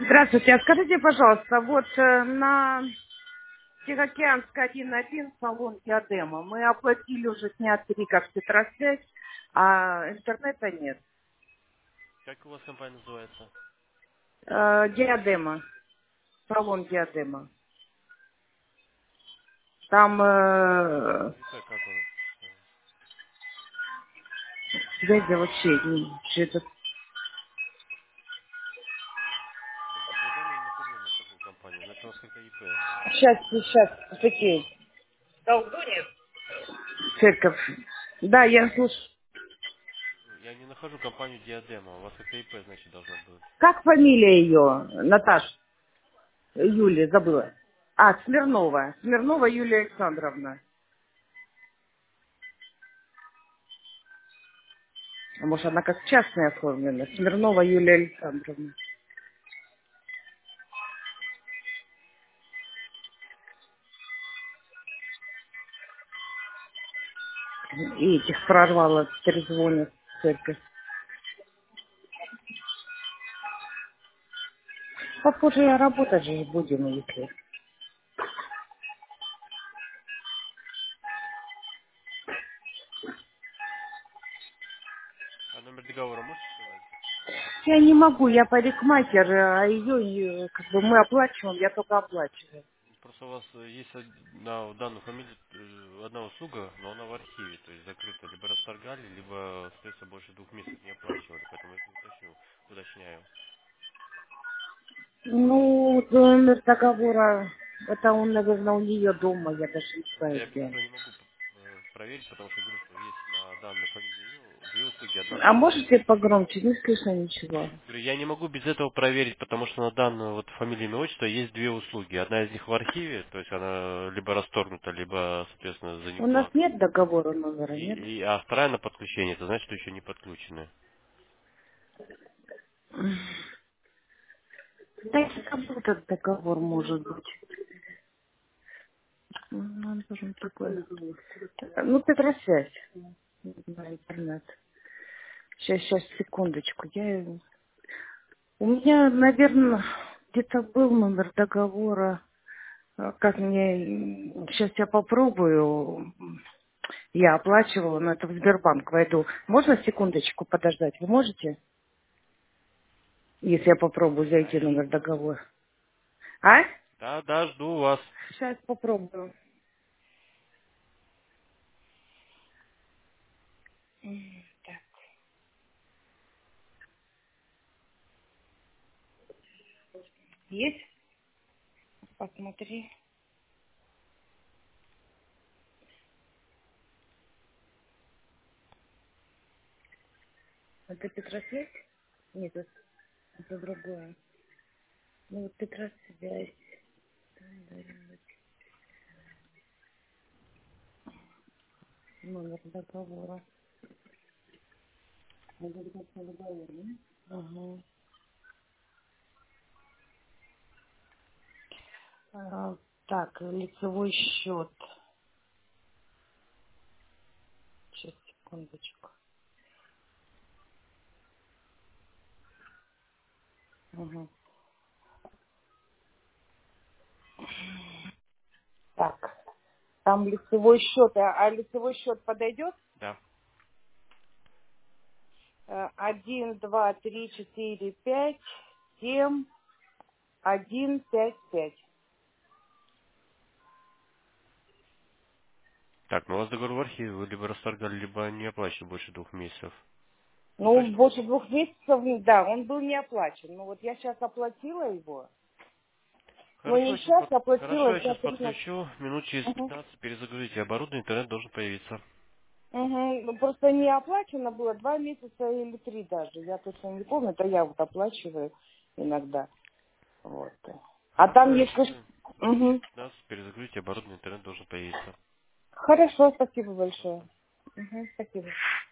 Здравствуйте, а скажите, пожалуйста, вот на Тихоокеанской 1.1 салон Диадема мы оплатили уже дня 3 как Петросвязь, а интернета нет. Как у вас компания называется? Диадема, салон Диадема. Там ИП как у нас? связи вообще что-то. Просто ЖД мы не находим на такую компанию. Значит, у вас какая ИП? Сейчас, такие. Долгунец? Церковь. Да, я слушаю. Я не нахожу компанию Диадема. У вас какая ИП, значит, должна быть. Как фамилия ее? Наташ, Юлия, забыла. А, Смирнова. Смирнова Юлия Александровна. А может, она как частная оформлена? Смирнова Юлия Александровна. И этих прорвало, перезвонят в церковь. Попозже я работать же будем, если. А номер договора можете сказать? Я не могу, я парикмахер, а ее как бы мы оплачиваем, я только оплачиваю. Просто у вас есть на данную фамилию одна услуга, но она в архиве, то есть закрыта. Либо расторгали, либо, соответственно, больше 2 месяцев не оплачивали. Поэтому я уточняю. Ну, номер договора, это он, наверное, у нее дома, я даже не Просто знаю я без где. этого не могу проверить, потому что я говорю, что есть на данную фамилию две услуги. Одна А стоит. можете погромче? Не слышно ничего. Говорю, я не могу без этого проверить, потому что на данную вот фамилию, имя, отчество есть две услуги. Одна из них в архиве, то есть она либо расторгнута, либо, соответственно, за У нас неуплату. нет договора номера, нет? А вторая на подключение, это значит, что еще не подключены. Да, как этот договор может быть? Ну, он должен такой. Ну, Петросвязь. На интернет. Сейчас, секундочку. У меня, наверное, где-то был номер договора. Как мне... Сейчас я попробую. Я оплачивала, но это в Сбербанк войду. Можно секундочку подождать? Вы можете? Если я попробую Да, зайти я номер жду. договора. А? Да, жду вас. Сейчас попробую. Так, есть? Посмотри. Это Петросвязь? Нет, это другое. Ну вот Петросвязь. Номер договора. Ага. Так, лицевой счет. Сейчас, секундочку. Ага. Так, там лицевой счет. А лицевой счет подойдет? Да. 1, 2, 3, 4, 5, 7, 1, 5, 5. Так, ну у вас договор в архиве, вы либо расторгали, либо не оплачивали больше 2 месяцев. Вы Ну, точно? больше 2 месяцев, да, он был не оплачен. Ну, вот я сейчас оплатила его. Ну, не сейчас, Хорошо, оплатила я дня сейчас 3 назад. подключу, минут через Угу. 15 перезагрузите оборудование, интернет должен появиться. Угу. Ну, просто не оплачено было 2 месяца или 3 даже. Я точно не помню, это я вот оплачиваю иногда. Вот. А Хорошо, там, я если... сделаю. Минут через Угу. 15 перезагрузите оборудование, интернет должен появиться. Хорошо, спасибо большое. Пожалуйста. Угу, спасибо.